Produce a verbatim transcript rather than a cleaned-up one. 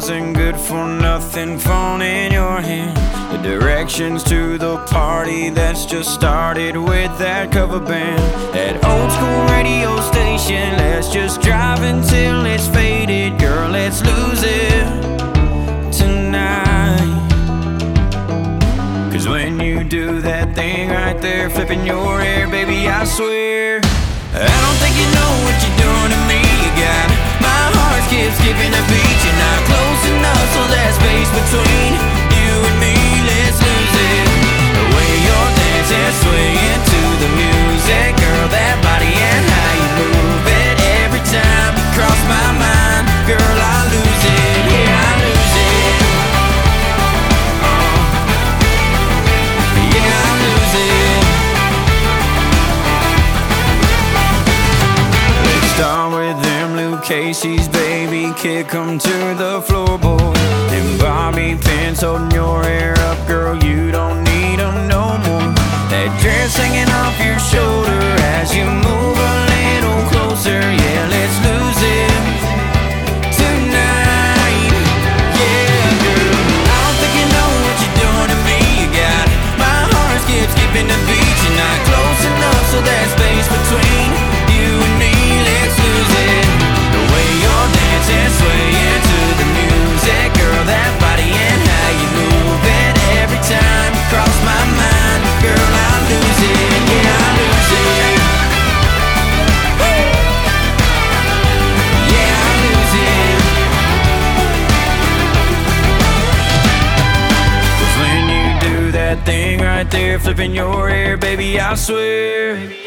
dozen good for nothing phone in your hand. The directions to the party that's just started with that cover band. That old school radio station, let's just drive until it's faded. Girl, let's lose it tonight. Cause when you do that thing right there, flipping your hair, baby, I swear I don't think you know what you're doing to me. You got my heart skip skipping a beat. You're not close enough, so that space between you and me, let's lose it. The way you're dancing, swaying to the music, girl, that body and how you move it. Every time you cross my mind, girl, I lose it. Yeah, I lose it. Uh, yeah, I lose it. Start with them Luke Casey's, baby, kick 'em to the floorboard. And Bobby pins holding your hair up, girl, you don't need 'em no more. That dress hanging off your shoulder as you move a little closer. Yeah, let's lose it tonight. Yeah, girl, I don't think you know what you're doing to me. You got my heart skip skipping the beat. You're not close enough, so that space between you and me, let's lose it. The way you're dancing, swaying to the music, girl, that body and how you move it. Every time you cross my mind, girl, I lose it. Yeah, I lose it. Woo! Yeah, I lose it. 'Cause when you do that thing right there, flipping your hair, baby, I swear